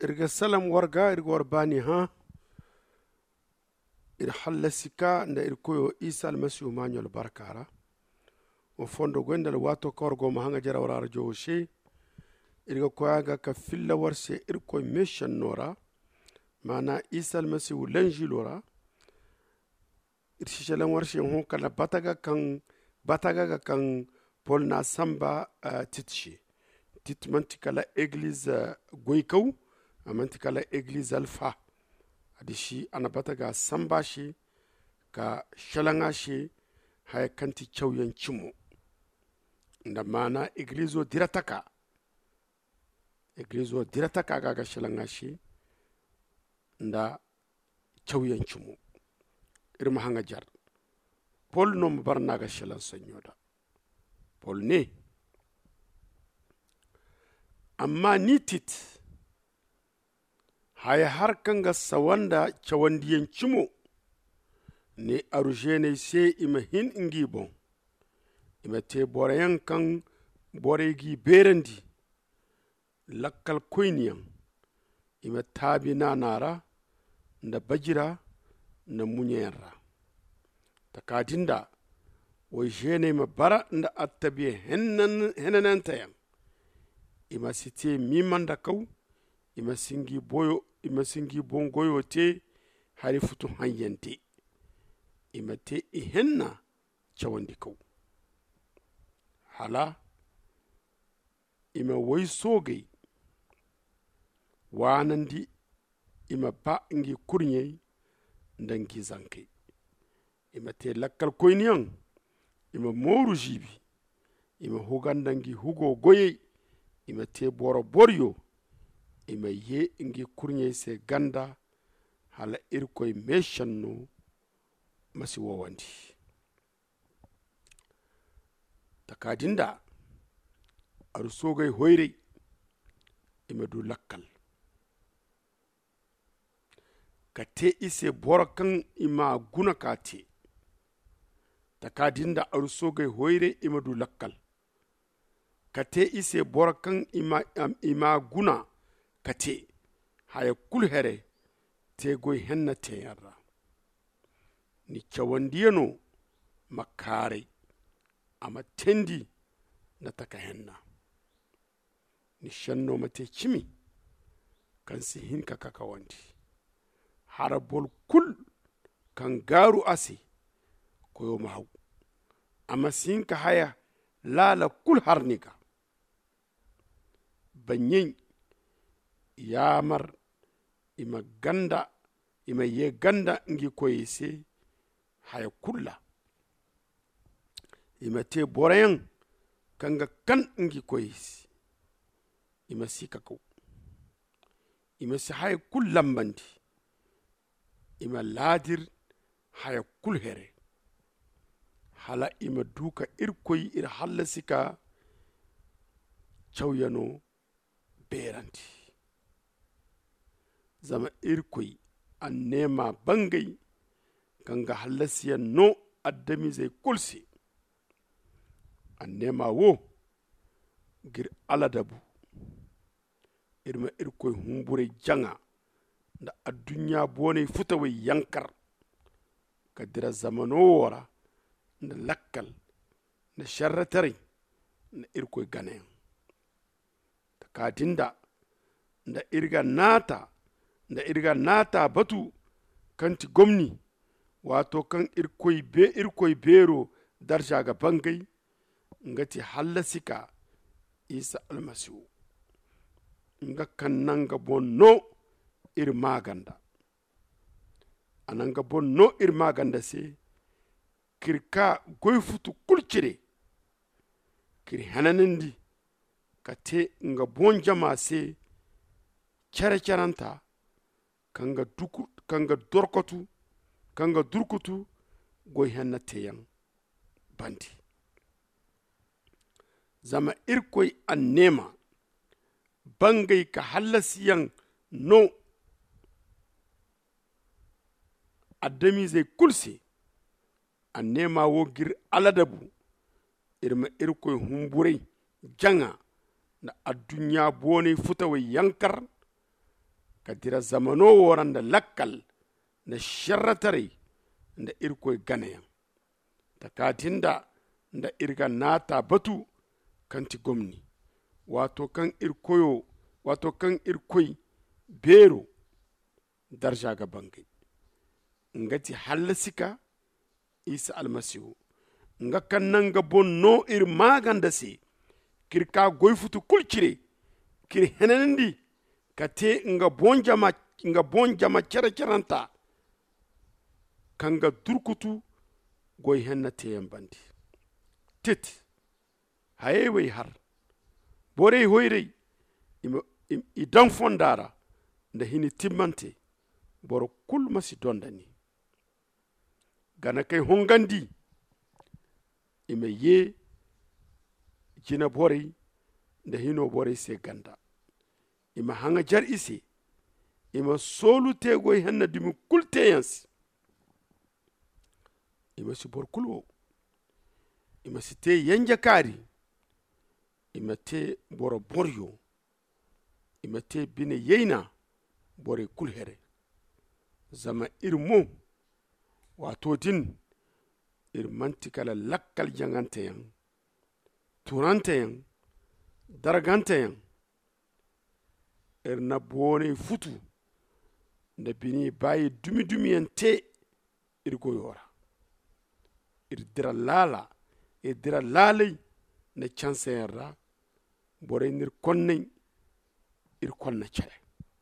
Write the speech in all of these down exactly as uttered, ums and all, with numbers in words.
irga salam warga irga warbani ha ir hallasika nda irkoyo isa almasihu mañol barkara o fondo gwendal wato korgo ma hanga jara wara jowshe irga koyaga ka filla warse irkoy mission nora mana isa almasihu lanji lora irshishalan warshe hon kana bataga kan bataga kan pol na samba uh, titshi tit mantikala église uh, goykaw amantikala église alpha adishi anabataga samba shi ka shalanga shi hay kanti chawyan chimo nda mana église o dirataka église o dirataka ga shalanga shi nda chawyan chimo irma hanga jar pol no barna ga shalan sanyoda pol ne amma nitit haya har kanga sawanda chawandiyen chimo ne arujene se ima hin ingi bon ima te borayan kan boregi berandi lakkal koyniyan ima tabi na nara nda bajira na munyera takadinda wo jene ma bara nda attabi hennan henanantayan ima site mimanda kaw ima singi boyo ima singi bongoyo te hari futu hanyante ima te ihenna chawandi kaw hala ima woy sogay wanandi ima ba ngi kurnye ndangi zanke ima te lakkal koyniyan ima moru jibi ima hugandangi hugo goye ima te boro boryo ima ye ngi kurnye se ganda hala irkoy meshanno masi wowandi takadinda aru sogay hoyre ima du lakkal kate ise borokan ima guna kate takadinda aru sogay hoyre ima du lakkal kate ise borokan ima um, ima guna kate haya kulhere te goy henna te yarra ni chawandiyano makare ama tendi na taka henna ni shanno mate chimi kansi hinka kakawandi harabol kul kan garu ase koyo mahaw ama sinka haya lala kul harnika banyen yamar ima ganda ima ye ganda ngi koyese haya kulla ima te borayan kanga kan ngi koyese ima sika ko ima si haya kullam bandi ima ladir haya kul here hala ima duka irkoy ir hallasika chawyano beranti zama irkoy annema bangay kanga hallasiya no addami zai kulsi annema wo gir aladabu irma irkoy humbure janga nda addunya bone futawe yankar kadira zamano wara nda lakkal nda sharratari nda irkoy gane takadinda nda irga nata nda irga nata batu kanti gomni wato kan irkoy be irkoy bero darja ga bangay ngati hallasika isa almasihu nga kannanga bonno ir maganda ananga bonno ir maganda se kirka goy futu kulcire kir hananindi kate nga bon jama se cara caranta kanga duku kanga dorkotu kanga durkutu goy hanna teyan bandi zama irkoy annema bangay ka hallasiyan no addami zai kulsi annema wo gir aladabu irma irkoy humburai janga na addunya bone futawa yankar ka dira zamano woran da lakkal na sharratare da irkoi ganayan ta katin da da irga nata batu kanti gomni wato kan irkoyo wato kan irkoi bero darja ga bangai ngati hallasika isa almasihu nga kan nan ga bonno ir maganda se kirka goy futu kulcire kir henandi kate nga bonjama nga bonjama kera keranta kanga durkutu goy henna teyan bandi tit hayewe har bore hoyre idan fondara nda hini timmante boro kul masi dondani gana kay hongandi ime ye jina bore nda hino bore se ganda ima hanga jar ise ima solu te goy henna dimi kulte yansi ima si bor kulwo ima si te yanja kari ima te boro boryo ima te bine yeyna bore kulhere zama irmo wato din irmantikala lakkal jangante yang turante yang daragante yang irna bone futu da bini bayi dumi dumi yante irgoyora irdira lala irdira lalai na chance yarra bore nir konne ir konna chale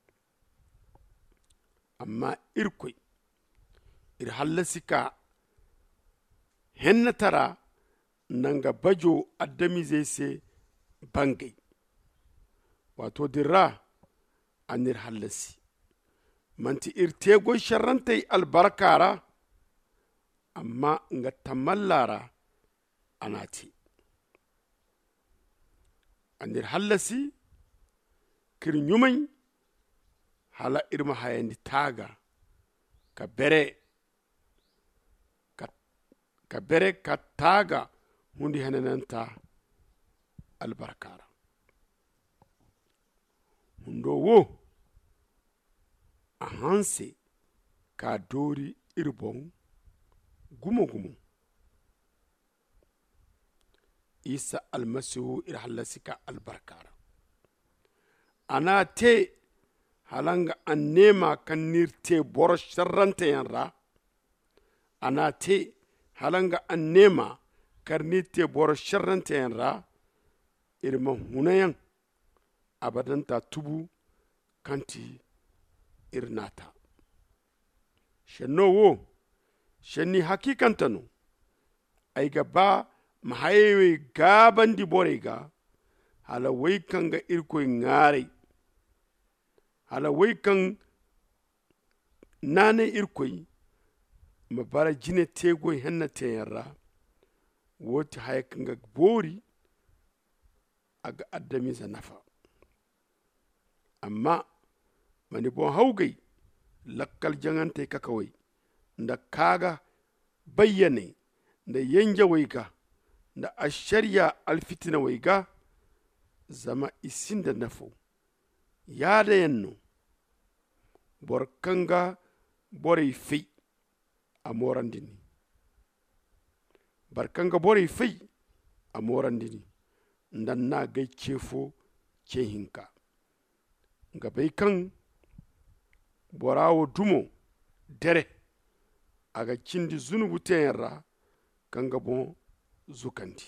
amma irkoy ir hallasika henna tara nanga bajo addami zai se bangai wato dirra anir hallasi manti irte go sharrantai albarkara amma nga tamallara anati anir hallasi kir nyumai hala irma hayandi taga ka bere ka, ka bere ka taga hundi hanananta albarkara hundo wo a hanse ka dori irbon gumo gumo isa almasihu irhallasika albarkara ana te halanga an nema kan nirte boro sharrante yanra ana te halanga an nema kar nirte boro sharrante yanra irma hunayan abadan ta tubu kanti irnata shenno wo shenni hakikantano ay gaba mahayewe gabandi borega hala way kanga irkoy ngare hala way kan nane irkoy mabara jine tegoy henna teyarra woti hay kanga bori aga addami za nafa amma mani bon hawgay lakkal jangante kakawai nda kaga bayyane nda yanja wayga nda ashariya alfitina wayga zama isinda nafo yada yanno borkanga borey fey amorandini barkanga borey fey amorandini ndan na gay cefo cehinka nga bay kan borawo dumo dere aga cindi zunubu tenra kanga bon zukandi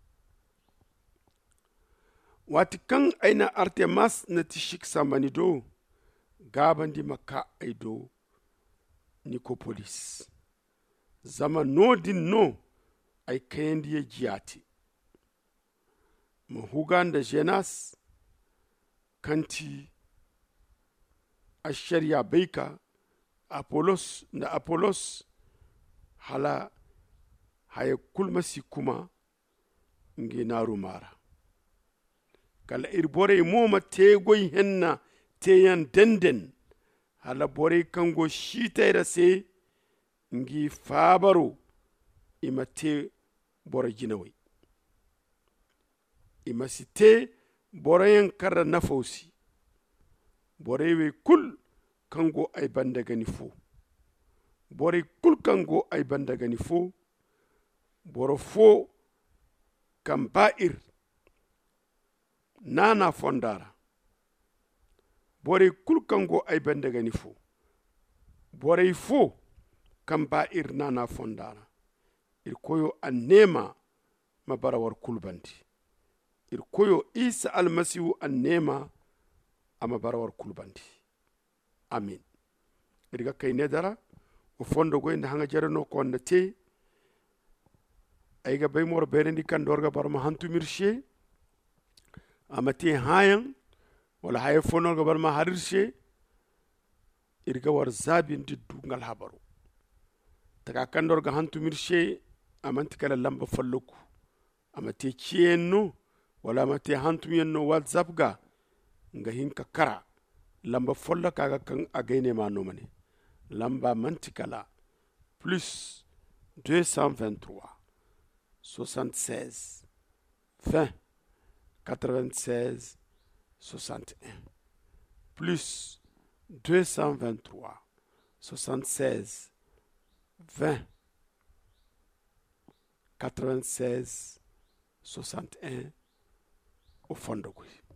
wati kan aina artemas na tishik samani do gabandi maka aido nikopolis zama no din no ay kendi ye jiati mahuganda jenas kanti ashariya beika apolos na apolos hala haye kulmasi kuma ngi naru mara kala ir bore moma tegoy henna teyan denden hala bore kango shitayra se ngi fabaro ima te bore jinawai ima site bore yan karra nafausi borey we kul kango ay banda gani fo borey kul kango ay banda gani fo boro fo kam ba'ir nana fondara borey kul kango ay banda gani fo borey fo kam ba'ir nana fondara ir koyo annema mabarawar kulbandi ir koyo isa almasihu annema ama barawar kulbandi amin irga kay nedara o fondo go inda hanga jarano ko na te ayga bay mor berendi kan dorga barma hantu mirshe amati hayan wala haye fono ga barma harirshe irga war zabin diddu ngal habaru taga kan dorga hantu mirshe amanti kala lamba falluku amati cienno wala amati hantu yenno whatsapp ga nga hinka kara lamba folla kaga kan agayne ma no mane lamba mantikala plus deux cent vingt-trois soixante-seize vingt quatre-vingt-seize soixante et un plus deux cent vingt-trois soixante-seize vingt quatre-vingt-seize soixante et un au fond de